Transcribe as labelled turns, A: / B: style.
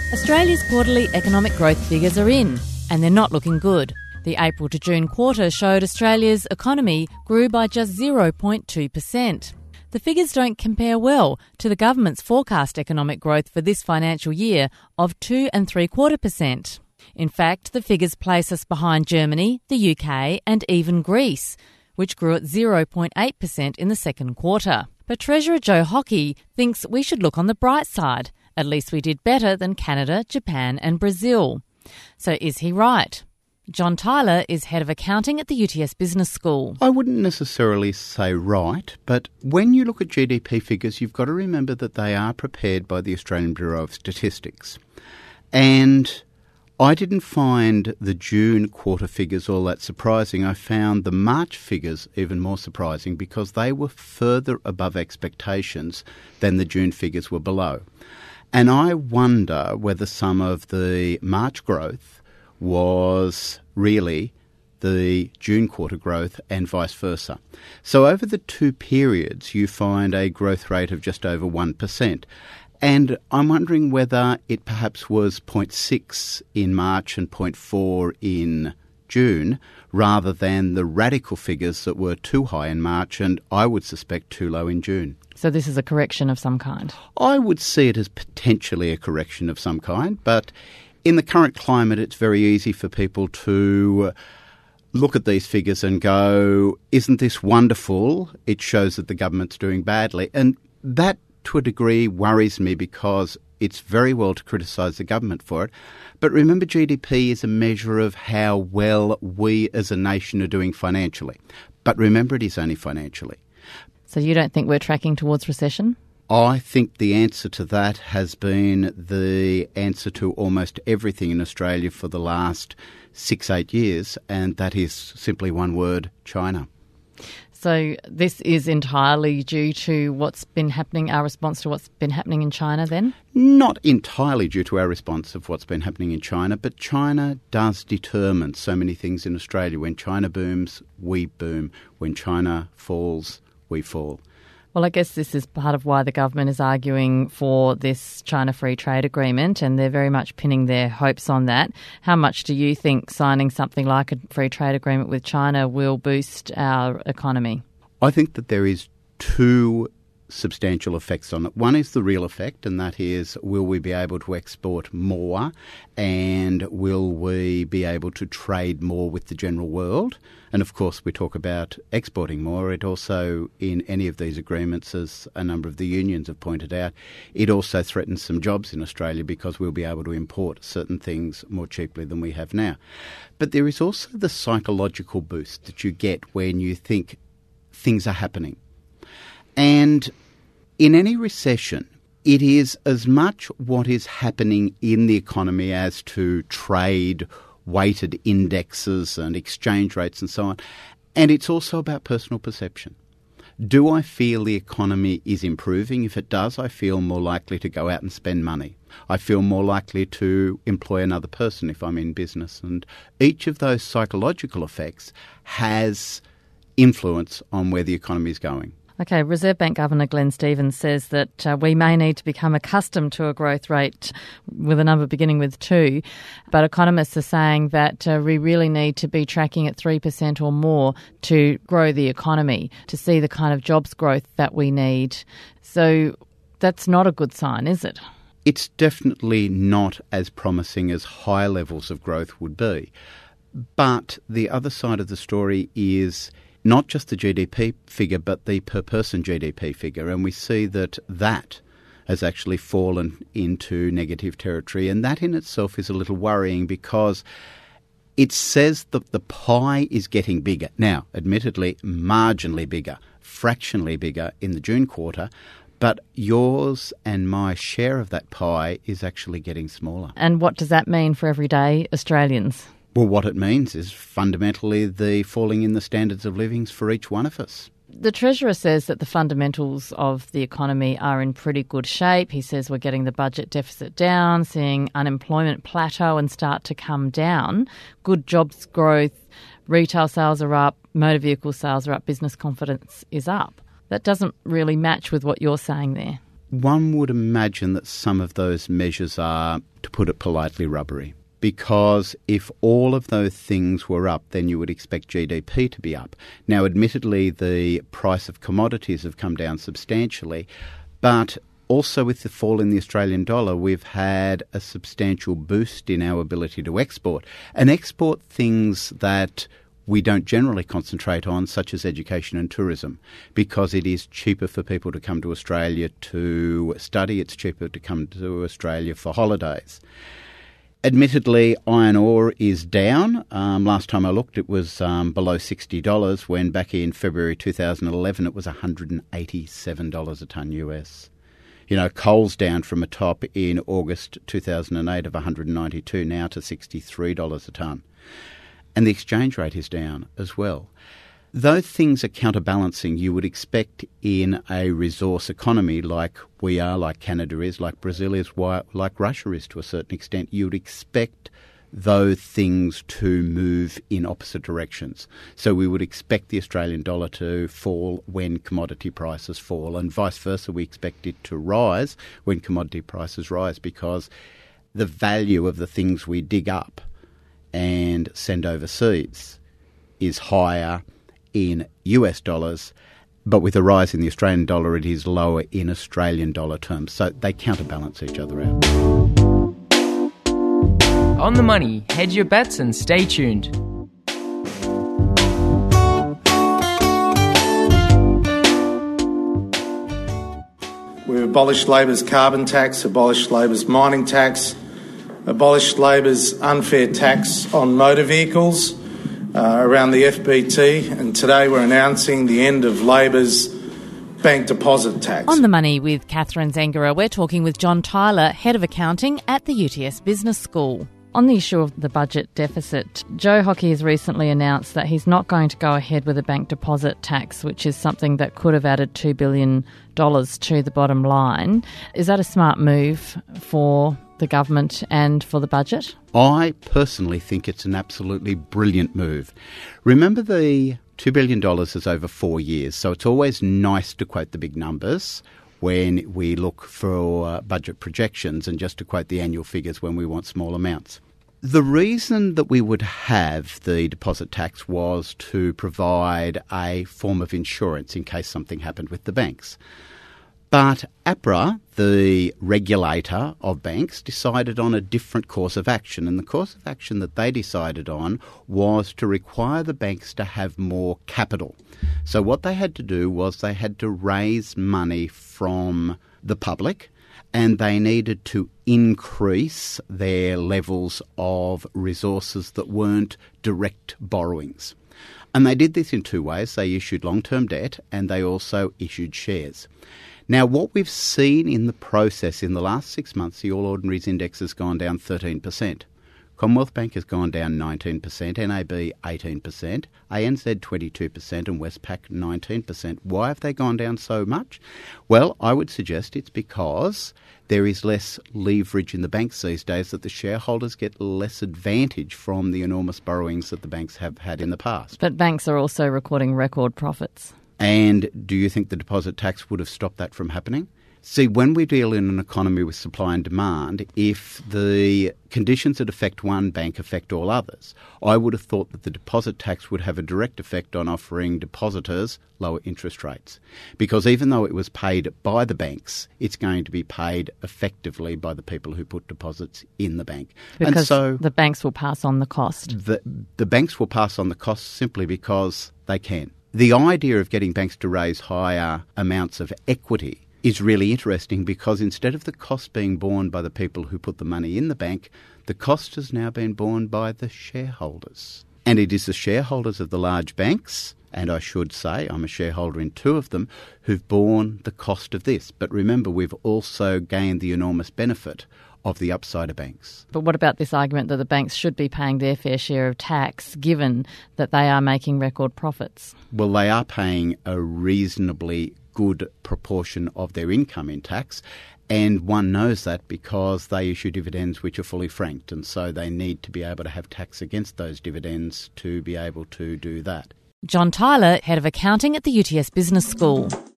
A: Australia's quarterly economic growth figures are in, and they're not looking good. The April to June quarter showed Australia's economy grew by just 0.2%. The figures don't compare well to the government's forecast economic growth for this financial year of 2.75%. In fact, the figures place us behind Germany, the UK and even Greece, which grew at 0.8% in the second quarter. But Treasurer Joe Hockey thinks we should look on the bright side. At least we did better than Canada, Japan and Brazil. So is he right? John Tyler is Head of Accounting at the UTS Business School.
B: I wouldn't necessarily say right, but when you look at GDP figures, you've got to remember that they are prepared by the Australian Bureau of Statistics. And I didn't find the June quarter figures all that surprising. I found the March figures even more surprising because they were further above expectations than the June figures were below. And I wonder whether some of the March growth was really the June quarter growth and vice versa. So over the two periods, you find a growth rate of just over 1%. And I'm wondering whether it perhaps was 0.6 in March and 0.4 in June, rather than the radical figures that were too high in March and I would suspect too low in June.
A: So this is a correction of some kind?
B: I would see it as potentially a correction of some kind, but in the current climate it's very easy for people to look at these figures and go, isn't this wonderful? It shows that the government's doing badly. And that, to a degree, worries me because it's very well to criticise the government for it. But remember, GDP is a measure of how well we as a nation are doing financially. But remember, it is only financially.
A: So you don't think we're tracking towards recession?
B: I think the answer to that has been the answer to almost everything in Australia for the last 6-8 years, and that is simply one word: China.
A: So this is entirely due to what's been happening, our response to what's been happening in China then?
B: Not entirely due to our response of what's been happening in China, but China does determine so many things in Australia. When China booms, we boom. When China falls, we fall.
A: Well, I guess this is part of why the government is arguing for this China Free Trade Agreement, and they're very much pinning their hopes on that. How much do you think signing something like a free trade agreement with China will boost our economy?
B: I think that there is two substantial effects on it. One is the real effect, and that is, will we be able to export more, and will we be able to trade more with the general world? And of course, we talk about exporting more. It also, in any of these agreements, as a number of the unions have pointed out, it also threatens some jobs in Australia because we'll be able to import certain things more cheaply than we have now. But there is also the psychological boost that you get when you think things are happening. And in any recession, it is as much what is happening in the economy as to trade, weighted indexes and exchange rates and so on. And it's also about personal perception. Do I feel the economy is improving? If it does, I feel more likely to go out and spend money. I feel more likely to employ another person if I'm in business. And each of those psychological effects has influence on where the economy is going.
A: Okay, Reserve Bank Governor Glenn Stevens says that we may need to become accustomed to a growth rate with a number beginning with 2, but economists are saying that we really need to be tracking at 3% or more to grow the economy, to see the kind of jobs growth that we need. So that's not a good sign, is it?
B: It's definitely not as promising as high levels of growth would be. But the other side of the story is not just the GDP figure, but the per-person GDP figure. And we see that has actually fallen into negative territory. And that in itself is a little worrying because it says that the pie is getting bigger. Now, admittedly, marginally bigger, fractionally bigger in the June quarter, but yours and my share of that pie is actually getting smaller.
A: And what does that mean for everyday Australians?
B: Well, what it means is fundamentally the falling in the standards of living for each one of us.
A: The Treasurer says that the fundamentals of the economy are in pretty good shape. He says we're getting the budget deficit down, seeing unemployment plateau and start to come down. Good jobs growth, retail sales are up, motor vehicle sales are up, business confidence is up. That doesn't really match with what you're saying there.
B: One would imagine that some of those measures are, to put it politely, rubbery. Because if all of those things were up, then you would expect GDP to be up. Now, admittedly, the price of commodities have come down substantially, but also with the fall in the Australian dollar, we've had a substantial boost in our ability to export. And export things that we don't generally concentrate on, such as education and tourism, because it is cheaper for people to come to Australia to study. It's cheaper to come to Australia for holidays. Admittedly, iron ore is down. Last time I looked, it was below $60, when back in February 2011 it was $187 a tonne US. You know, coal's down from a top in August 2008 of $192 now to $63 a tonne. And the exchange rate is down as well. Those things are counterbalancing. You would expect in a resource economy like we are, like Canada is, like Brazil is, like Russia is to a certain extent, you would expect those things to move in opposite directions. So we would expect the Australian dollar to fall when commodity prices fall, and vice versa. We expect it to rise when commodity prices rise, because the value of the things we dig up and send overseas is higher in US dollars, but with a rise in the Australian dollar, it is lower in Australian dollar terms. So they counterbalance each other out.
C: On the money, hedge your bets and stay tuned.
D: We've abolished Labor's carbon tax, abolished Labor's mining tax, abolished Labor's unfair tax on motor vehicles around the FBT, and today we're announcing the end of Labor's bank deposit tax.
A: On the money with Catherine Zengara, we're talking with John Tyler, Head of Accounting at the UTS Business School. On the issue of the budget deficit, Joe Hockey has recently announced that he's not going to go ahead with a bank deposit tax, which is something that could have added $2 billion to the bottom line. Is that a smart move for the government and for the budget?
B: I personally think it's an absolutely brilliant move. Remember, the $2 billion is over 4 years, so it's always nice to quote the big numbers when we look for budget projections, and just to quote the annual figures when we want small amounts. The reason that we would have the deposit tax was to provide a form of insurance in case something happened with the banks. But APRA, the regulator of banks, decided on a different course of action. And the course of action that they decided on was to require the banks to have more capital. So what they had to do was they had to raise money from the public, and they needed to increase their levels of resources that weren't direct borrowings. And they did this in two ways. They issued long-term debt, and they also issued shares. Now, what we've seen in the process in the last 6 months, the All Ordinaries Index has gone down 13%. Commonwealth Bank has gone down 19%, NAB 18%, ANZ 22% and Westpac 19%. Why have they gone down so much? Well, I would suggest it's because there is less leverage in the banks these days, that the shareholders get less advantage from the enormous borrowings that the banks have had in the past.
A: But banks are also recording record profits.
B: And do you think the deposit tax would have stopped that from happening? See, when we deal in an economy with supply and demand, if the conditions that affect one bank affect all others, I would have thought that the deposit tax would have a direct effect on offering depositors lower interest rates. Because even though it was paid by the banks, it's going to be paid effectively by the people who put deposits in the bank.
A: Because
B: and so
A: the banks will pass on the cost.
B: The banks will pass on the cost simply because they can. The idea of getting banks to raise higher amounts of equity is really interesting, because instead of the cost being borne by the people who put the money in the bank, the cost has now been borne by the shareholders. And it is the shareholders of the large banks, and I should say I'm a shareholder in two of them, who've borne the cost of this. But remember, we've also gained the enormous benefit of the upsider banks.
A: But what about this argument that the banks should be paying their fair share of tax, given that they are making record profits?
B: Well, they are paying a reasonably good proportion of their income in tax, and one knows that because they issue dividends which are fully franked, and so they need to be able to have tax against those dividends to be able to do that.
A: John Tyler, Head of Accounting at the UTS Business School.